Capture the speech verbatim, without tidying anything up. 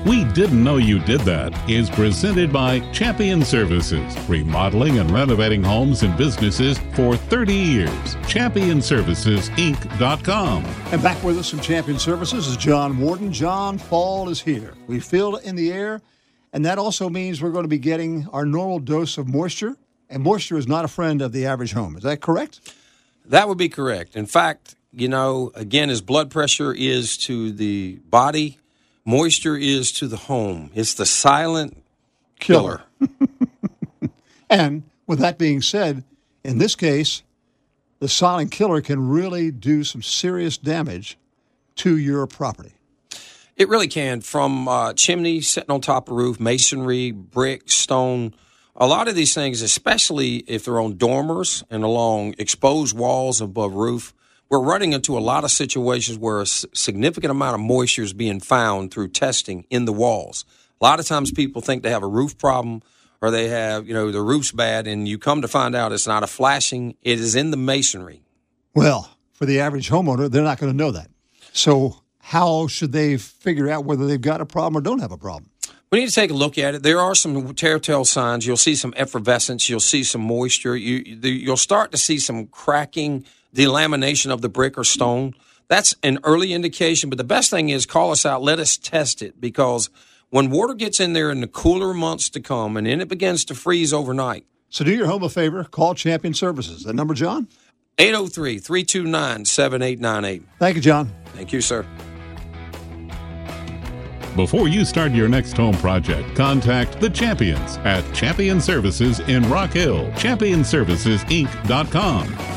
We Didn't Know You Did That is presented by Champion Services, remodeling and renovating homes and businesses for thirty years. champion services inc dot com. And back with us from Champion Services is John Warden. John, fall is here. We feel it in the air, and that also means we're going to be getting our normal dose of moisture, and moisture is not a friend of the average home. Is that correct? That would be correct. In fact, you know, again, as blood pressure is to the body, moisture is to the home. It's the silent killer. killer. And with that being said, in this case, the silent killer can really do some serious damage to your property. It really can, from uh, chimney sitting on top of roof, masonry, brick, stone. A lot of these things, especially if they're on dormers and along exposed walls above roof, we're running into a lot of situations where a significant amount of moisture is being found through testing in the walls. A lot of times people think they have a roof problem or they have, you know, the roof's bad, and you come to find out it's not a flashing, it is in the masonry. Well, for the average homeowner, they're not going to know that. So how should they figure out whether they've got a problem or don't have a problem? We need to take a look at it. There are some telltale signs. You'll see some effervescence. You'll see some moisture. You, you'll start to see some cracking, delamination of the brick or stone. That's an early indication, but the best thing is call us out. Let us test it, because when water gets in there in the cooler months to come and then it begins to freeze overnight. So do your home a favor. Call Champion Services. That number, John? eight oh three, three two nine, seven eight nine eight. Thank you, John. Thank you, sir. Before you start your next home project, contact the Champions at Champion Services in Rock Hill. champion services inc dot com.